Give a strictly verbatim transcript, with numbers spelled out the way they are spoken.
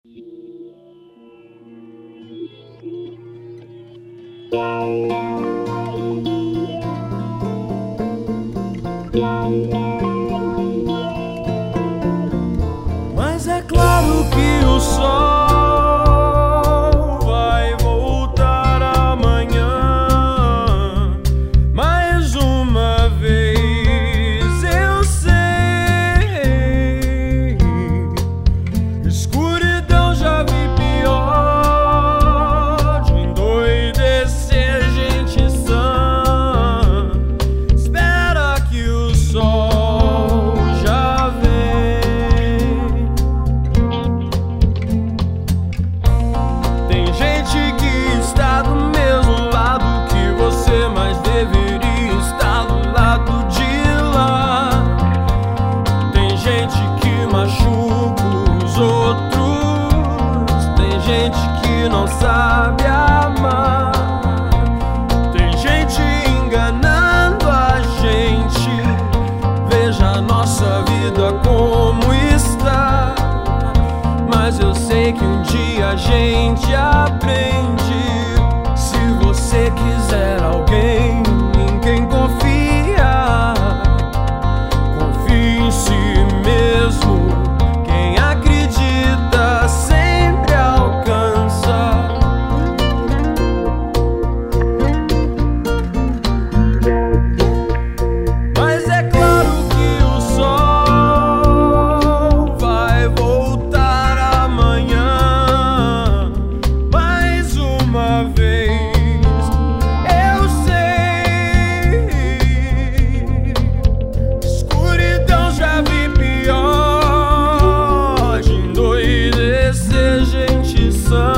Mas é claro que o sol vai voltar amanhã. Mais uma vez eu sei, escuridão já vi pior, de endoidecer gente sã. Espera que o sol já vem. Tem gente que está do mesmo lado que você, mas deveria estar do lado de lá. Tem gente que machuca os outros, tem gente que não sabe amar. Tem gente enganando a gente. Veja a nossa vida como está. Mas eu sei que um dia a gente aprende. Se você quiser alguém em quem confiar, confie em si mesmo. Quem acredita sempre alcança. Mas é claro que o sol vai voltar amanhã. Mais uma vez eu sei, escuridão já vi pior, de endoidecer gente sã.